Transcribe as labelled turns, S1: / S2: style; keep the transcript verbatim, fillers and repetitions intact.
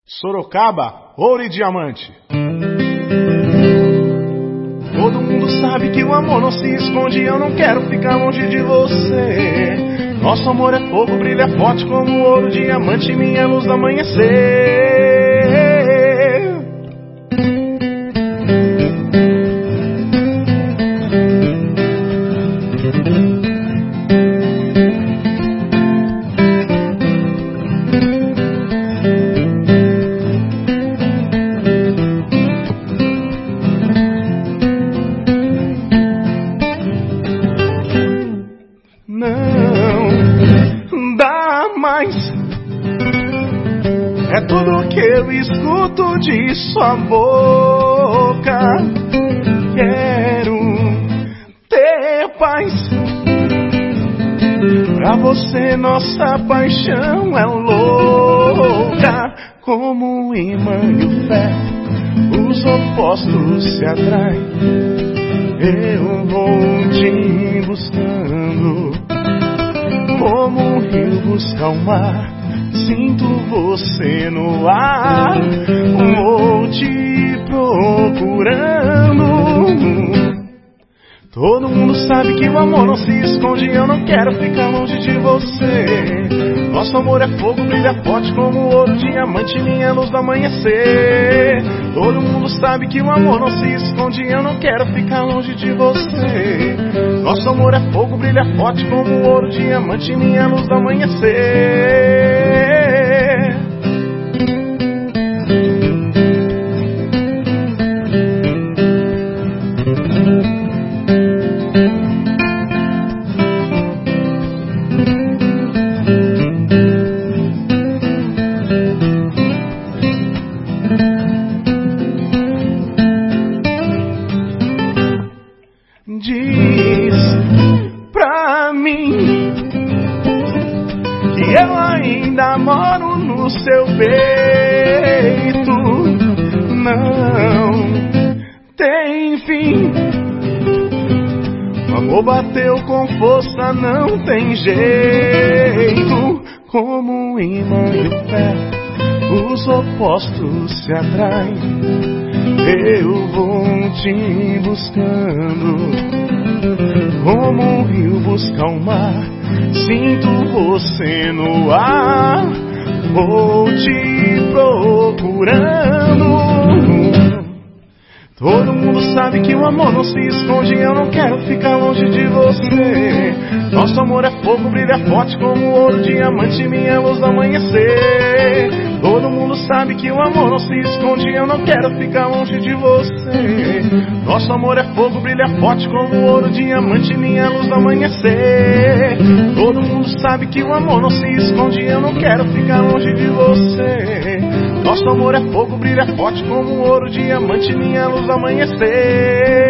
S1: Sorocaba, ouro e diamante. Todo mundo sabe que o amor não se esconde, eu não quero ficar longe de você. Nosso amor é fogo, brilha forte como ouro, diamante, minha luz do amanhecer. Não dá mais. É tudo que eu escuto de sua boca. Quero ter paz. Pra você nossa paixão é louca. Como um imã e o ferro, os opostos se atraem. Eu vou te buscando, como um rio busca o mar. Sinto você no ar, vou te procurando. Todo mundo sabe que o amor não se esconde, eu não quero ficar longe de você. Nosso amor é fogo, brilha forte como ouro, diamante, minha luz do amanhecer. Todo mundo sabe que o amor não se esconde, eu não quero ficar longe de você. Nosso amor é fogo, brilha forte como ouro, diamante, minha luz do amanhecer. Diz pra mim que eu ainda moro no seu peito. Não tem fim. O amor bateu com força, não tem jeito. Como um imã e o ferro, os opostos se atraem. Eu vou te buscando, como um rio busca o mar. Sinto você no ar, vou te procurando. Todo mundo sabe que o amor não se esconde, eu não quero ficar longe de você. Nosso amor é fogo, brilha forte como ouro, diamante, minha luz do amanhecer. Todo mundo sabe que o amor não se esconde, eu não quero ficar longe de você. Nosso amor é fogo, brilha forte como ouro, diamante, minha luz do amanhecer. Todo mundo sabe que o amor não se esconde, eu não quero ficar longe de você. Nosso amor é fogo, brilha forte como ouro, diamante, minha luz do amanhecer.